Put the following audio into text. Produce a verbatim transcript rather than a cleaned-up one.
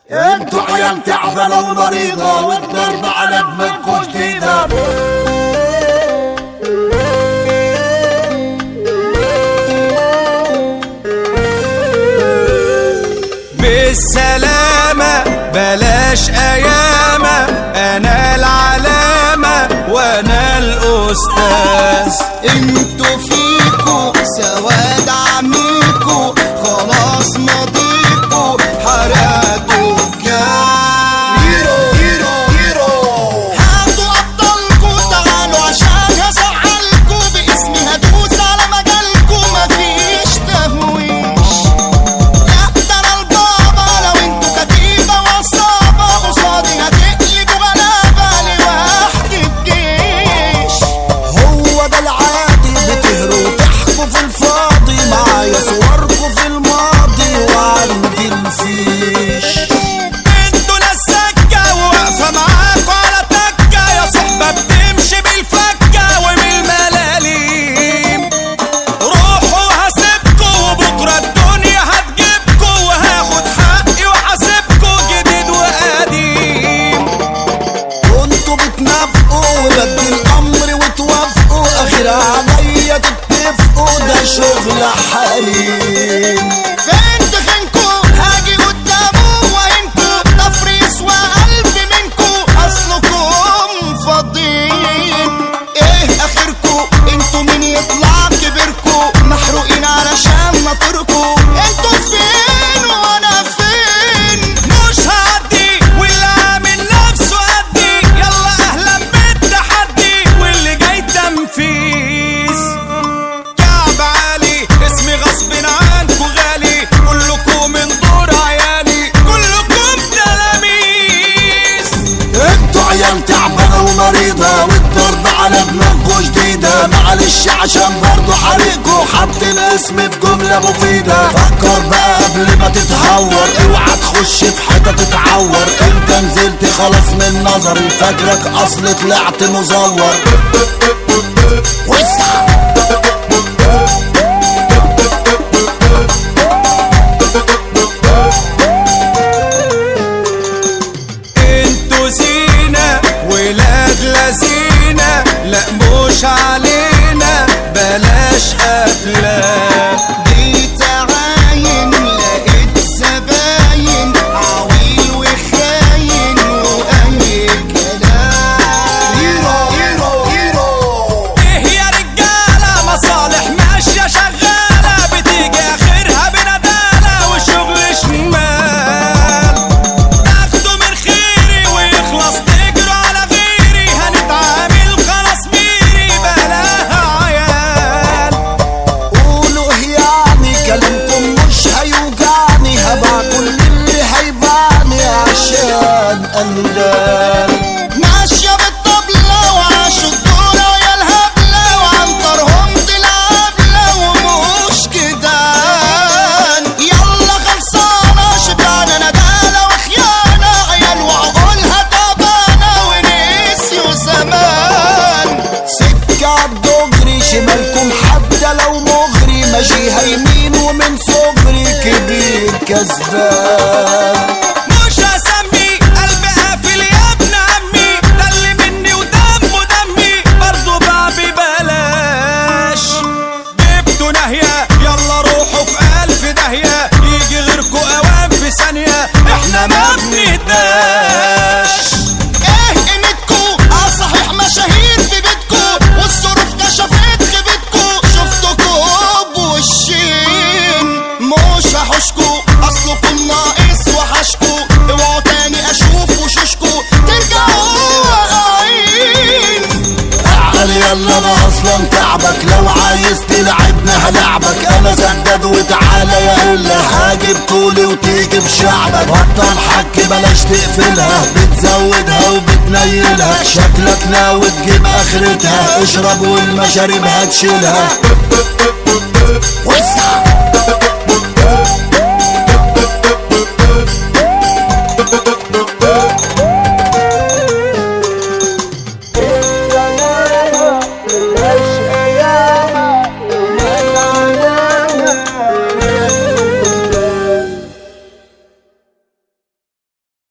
انتوا عيال تعبانة ومريضة والضرب على دماغكوا جديدة. بالسلامة بلاش أيامة، أنا العلامة وأنا الأستاذ. انتوا فيكوا سواد عميكوا، خلاص ماضيكوا حرقتوا الجاي. هيرو هيرو هيرو هاتوا أبطالكوا تعالوا عشان هزعلكوا، باسمي هدوس على مجالكوا مفيش تهويش. لا ده أنا البابا لو انتوا كتيبة وعصابة، قصادي هتقلبوا غلابة لوحدي الجيش. هو ده العادي، بتهروا تحكوا في الفاضي، معايا صوركوا في الماضي وعندي الفيش. انتوا ناس سكة وواقفة معاكوا على تكة، يا صحبة بتمشي بالفكة ومن الملاليم. روحوا هسيبكوا وبكرة الدنيا هتجيبكوا، وهاخد حقي وحاسبكوا جديد وقديم. كنتوا بتنافقوا وبدي الامر وتوافقوا، اخر عليا تتفقوا، ده شغل حريم. فين تخنكوا هاجي قدامه وانتوا تفريس والف منكوا، اصلكم فاضيين. ايه اخركوا انتوا مين يطلع كبركوا، محروقين علشان ناطركوا. انتوا فين وانا فين؟ مش هعدي واللي عامل نفسه قدي، يلا اهلا بالتحدي واللي جاي تنفيذ. كعب عالي اسمي غصب عنكو غالي، كلكم من دور عيالي، كلكم تلاميذ. انتوا عيال تعبانة ومريضة والضرب على دماغكوا جديدة. معلش عشان برضو حريقكوا حاطين اسمي في جملة مفيدة. فكر بقى قبل ما تتهور، اوعى تخش في حتة تتعور. انت نزلت خلاص من نظري، فاكرك اصل طلعت مزور. وسع انتوا زينة ولاد لذينة، لا مش علينا بلاش افلام. جيت اعاين لقيت زباين، عويل وخاين واي كلام. هيرو هيرو هيرو ايه يا رجالة مصالح ماشية شغالة، بتيجي اخرها بندالة وشغل شمال. تاخدوا من خيري ويخلص تجروا على غيري، هنتعامل خلاص ميري بلاها عيال. قولوا يعني كلامكم مش هيوجعني، هبع كل اللي هيبعني عشان اندال. ماشية بالطبلة وعاشوا الدورة يا الهبلة، وعنطرهم العبلة ومش جدعان. يلا خلصانة شبعنا ندالة وخيانة، عيال وعقولها تعبانة ونسيوا زمان. سكة عالدغري شمالكم حتى لو مغري، ماشيها يمين ومن صغري كبير كسبان. مش هسمي قلبي قافل يا ابن عمي، ده اللي مني ودمه دمي برضه بقى ببلاش. جبتوا ناهية يلا روحوا في ألف داهية، يجي غيركوا أوام في ثانية، احنا ما بنهداش. ايه قيمتكو؟ اه صحيح مشاهير في بيتكو، والظروف كشفت خيبتكو. شفتكوا بوشين مش هحوشكو، اصلكم ناقص وحشكو. اوعوا تاني اشوف وشوشكو ترجعوا واقعين. اعقل يلا انا اصلا تعبك، لو عايز تلعبنا هلعبك. انا سداد وتعالى يا الا، هاجي بطولي وتيجي بشعبك. بطل حك بلاش تقفلها، بتزودها وبتنيلها. شكلك ناوي تجيب اخرتها، اشرب والمشاريب هتشيلها. وسع